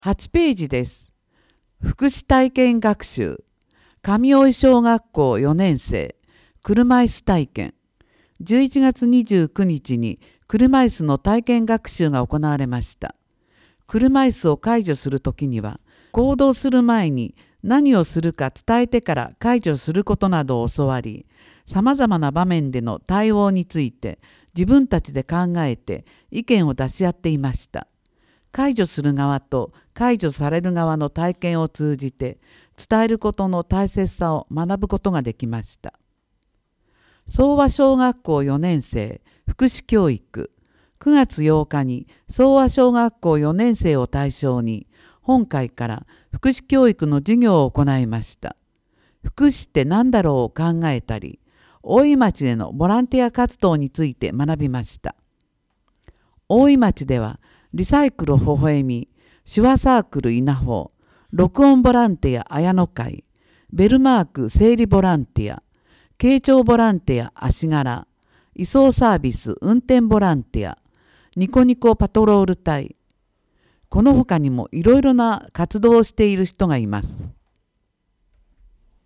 8ページです。福祉体験学習。上大井小学校4年生。車椅子体験。11月29日に車椅子の体験学習が行われました。車椅子を介助するときには、行動する前に何をするか伝えてから介助することなどを教わり、さまざまな場面での対応について自分たちで考えて意見を出し合っていました。介助する側と介助される側の体験を通じて伝えることの大切さを学ぶことができました。総和小学校4年生福祉教育。9月8日に総和小学校4年生を対象に本会から福祉教育の授業を行いました。福祉って何だろうを考えたり、大井町でのボランティア活動について学びました。大井町ではリサイクル微笑み、手話サークル稲穂、録音ボランティア綾野会、ベルマーク整理ボランティア、慶長ボランティア足柄、移送サービス運転ボランティア、ニコニコパトロール隊、この他にもいろいろな活動をしている人がいます。